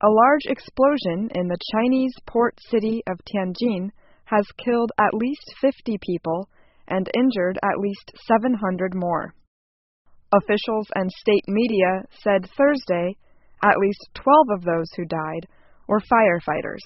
A large explosion in the Chinese port city of Tianjin has killed at least 50 people and injured at least 700 more. Officials and state media said Thursday at least 12 of those who died were firefighters.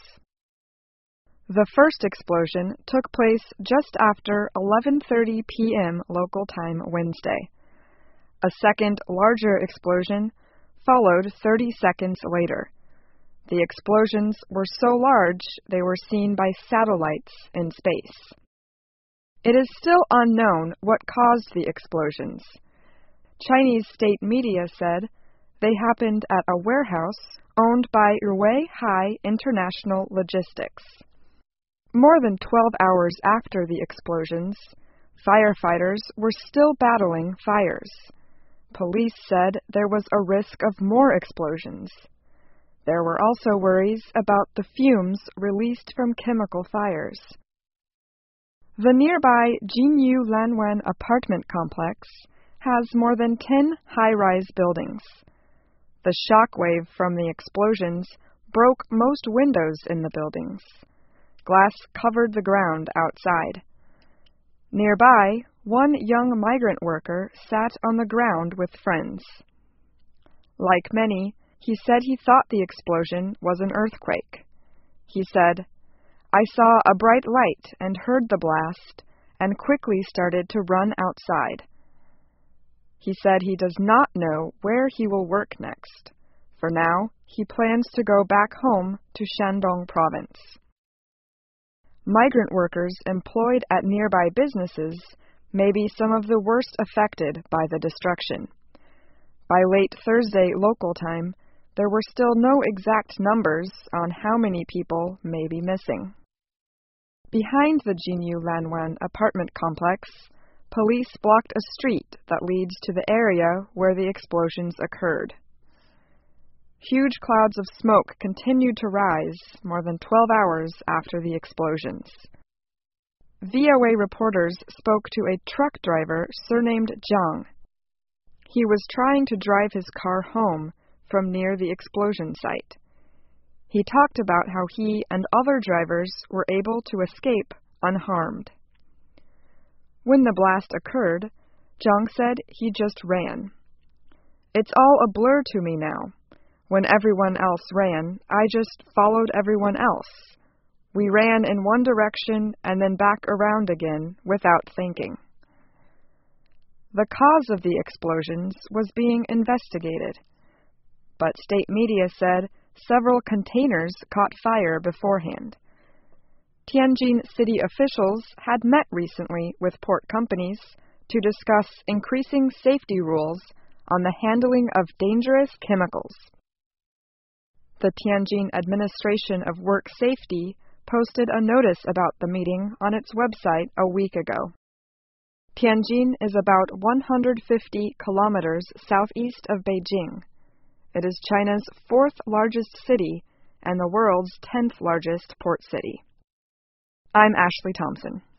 The first explosion took place just after 11:30 p.m. local time Wednesday. A second, larger explosion followed 30 seconds later. The explosions were so large they were seen by satellites in space. It is still unknown what caused the explosions. Chinese state media said they happened at a warehouse owned by Ruihai International Logistics. More than 12 hours after the explosions, firefighters were still battling fires. Police said there was a risk of more explosions. There were also worries about the fumes released from chemical fires. The nearby Jinyu Lanwan apartment complex has more than 10 high-rise buildings. The shockwave from the explosions broke most windows in the buildings. Glass covered the ground outside. Nearby, one young migrant worker sat on the ground with friends. Like many, he said he thought the explosion was an earthquake. He said, "I saw a bright light and heard the blast and quickly started to run outside." He said he does not know where he will work next. For now, he plans to go back home to Shandong province. Migrant workers employed at nearby businesses may be some of the worst affected by the destruction. By late Thursday local time, there were still no exact numbers on how many people may be missing. Behind the Jinyu Lanwan apartment complex, police blocked a street that leads to the area where the explosions occurred. Huge clouds of smoke continued to rise more than 12 hours after the explosions. VOA reporters spoke to a truck driver surnamed Zhang. He was trying to drive his car home from near the explosion site. He talked about how he and other drivers were able to escape unharmed. When the blast occurred, Zhang said he just ran. "It's all a blur to me now. When everyone else ran, I just followed everyone else. We ran in one direction and then back around again without thinking." The cause of the explosions was being investigated, but state media said several containers caught fire beforehand. Tianjin city officials had met recently with port companies to discuss increasing safety rules on the handling of dangerous chemicals. The Tianjin Administration of Work Safety posted a notice about the meeting on its website a week ago. Tianjin is about 150 kilometers southeast of Beijing. It is China's fourth largest city and the world's 10th largest port city. I'm Ashley Thompson.